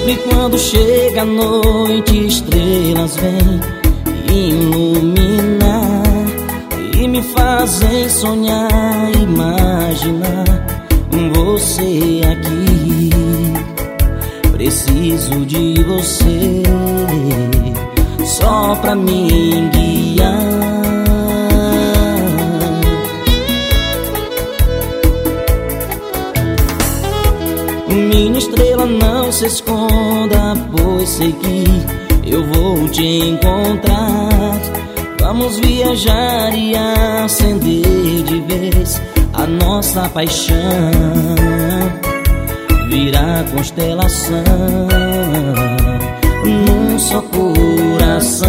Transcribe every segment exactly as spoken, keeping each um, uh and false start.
Sempre quando chega a noite, estrelas vêm iluminar e me fazem sonhar, imaginar você aqui. Preciso de você só pra me guiar. Minha estrela, não se esconda, pois sei que eu vou te encontrar. Vamos viajar e acender de vez a nossa paixão. Virar constelação num só coração.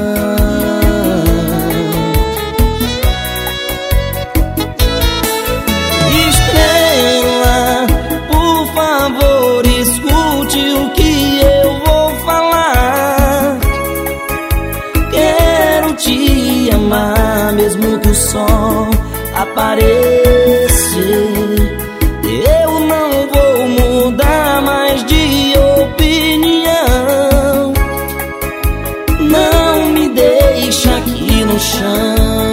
Estrela, por favor, escute o que eu vou falar. Quero te amar mesmo que o sol aparecer. Eu não vou mudar mais de opinião. Não me deixa aqui no chão.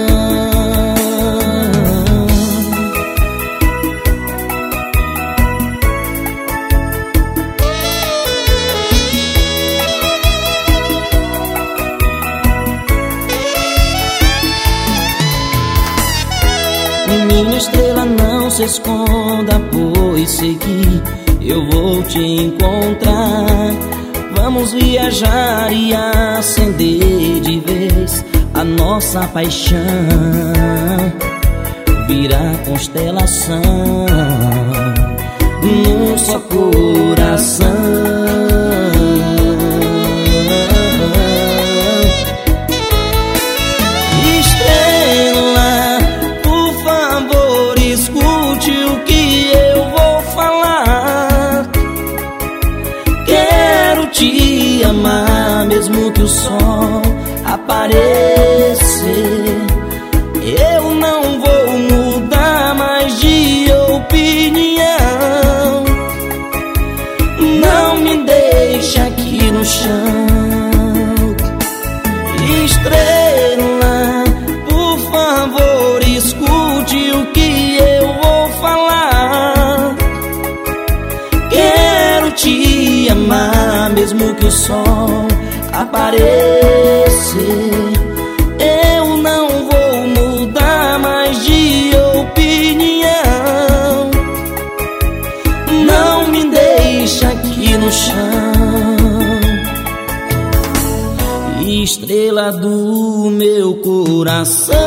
Minha estrela, não se esconda, pois sei que eu vou te encontrar. Vamos viajar e acender de vez a nossa paixão. Virar constelação num só coração. O que eu vou falar. Quero te amar mesmo que o sol aparecer. Eu não vou mudar mais de opinião. Não me deixa aqui no chão. Estrela, por favor, escute o que eu vou falar. Quero te amar mesmo que o sol aparecer. Eu não vou mudar mais de opinião. Não me deixa aqui no chão. Estrela do meu coração,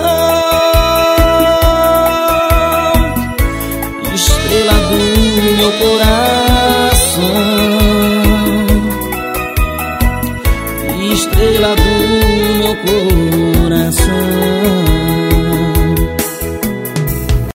estrela do meu coração, estrela do meu coração.